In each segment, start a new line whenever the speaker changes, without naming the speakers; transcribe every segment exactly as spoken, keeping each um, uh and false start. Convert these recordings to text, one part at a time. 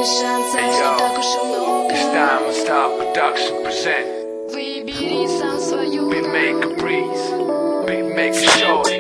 шансов не так уж и много.
It's time to start production present.
Выбери сам свою
Beat make a breeze, beat make a shorty.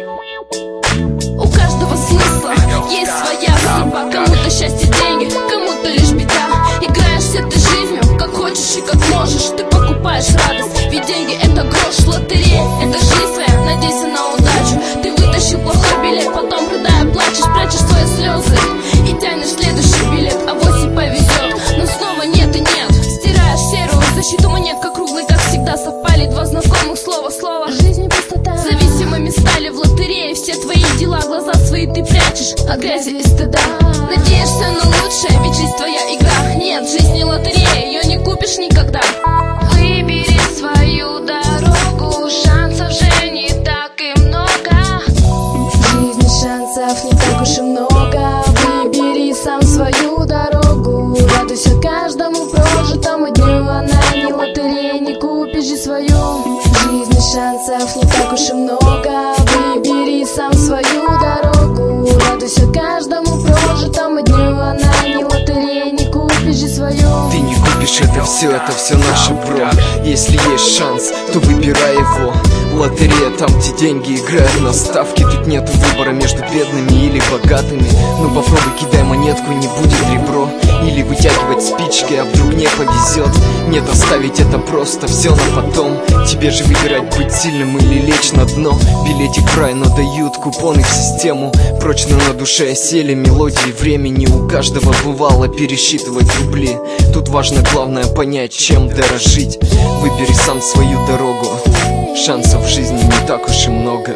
У каждого смысла есть своя судьба. Кому-то счастье, деньги, кому-то лишь беда. Играешься ты жизнью, как хочешь и как можешь. Ты покупаешь радость, ведь деньги это грош. Лотерея, это жизнь твоя, надейся на удачу. Ты вытащил плохой билет, потом рыдая плачешь, прячешь свои слезы и тянешь следующий билет. Авось и повезет, но снова нет и нет. Стираешь серую защиту монет, как круглый, как всегда. Совпали два знакомых слова, слово. Жизнь пустота. Зависимыми стали в лотерее все твои дела. Глаза свои ты прячешь от грязи и стыда. Надеешься на лучшее, ведь жизнь твоя игра. Нет, жизнь не лотерея, ее не купишь никогда. Выбери свою дорогу, шансов же не так и много. В жизни шансов не так уж и много. Выбери сам свою дорогу, радуйся каждому прожитому дню. Она не лотерея, не купишь же свою. В жизни шансов не так уж и много. Выбери сам свою дорогу, радуйся каждому прожитому дню. Она не лотерея, не купишь же свою.
Ты не купишь это все, это все наше, бро. Если есть шанс, то выбирай его. Лотерея там, где деньги играют на ставки. Тут нет выбора между бедными или богатыми. Ну попробуй кидай монетку, не будет ребро. Или вытягивать спички, а вдруг не повезет. Нет, оставить это просто, все на потом. Тебе же выбирать, быть сильным или лечь на дно. Билетик в рай, но дают купоны в систему. Прочно на душе осели мелодии времени. У каждого бывало пересчитывать рубли. Тут важно главное понять, чем дорожить. Выбери сам свою дорогу. Шансов в жизни не так уж и много.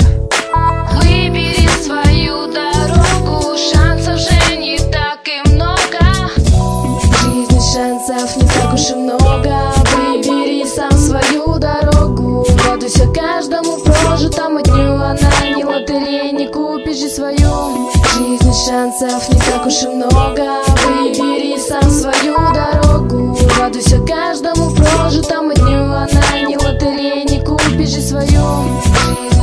Выбери свою дорогу, шансов же не так и много. В жизни шансов не так уж и много. Выбери сам свою дорогу, радуйся каждому прожитому дню. Она не лотерея, не купишь же свою. В жизни шансов не так уж и много. Выбери сам свою дорогу, радуйся каждому прожитому дню. Она не лотерея, не купишь же свою.